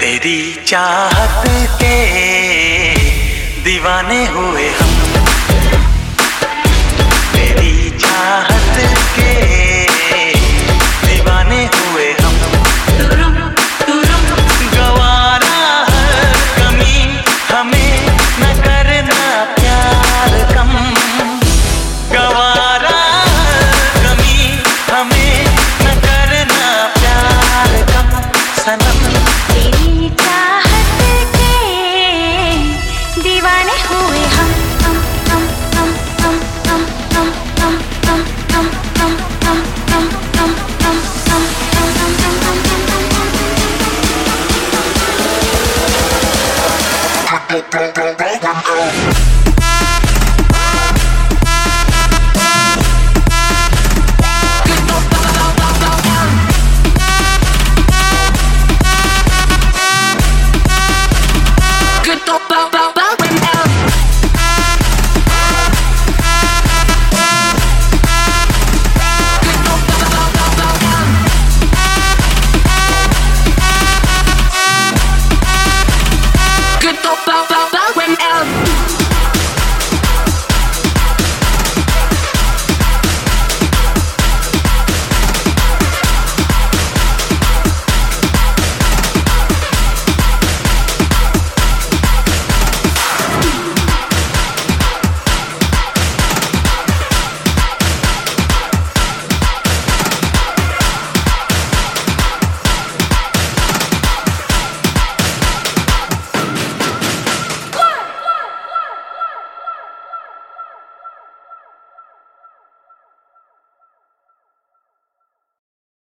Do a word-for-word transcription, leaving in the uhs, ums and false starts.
तेरी चाहत के दीवाने हुए हम, तेरी चाहत के दीवाने हुए हम। गवारा हर कमी हमें न करना प्यार कम, गवारा हर कमी हमें न करना प्यार कम। सनम तेरी चाहत के दीवाने हुए हम, हम हम हम हम हम हम हम हम हम हम हम हम हम हम हम हम हम।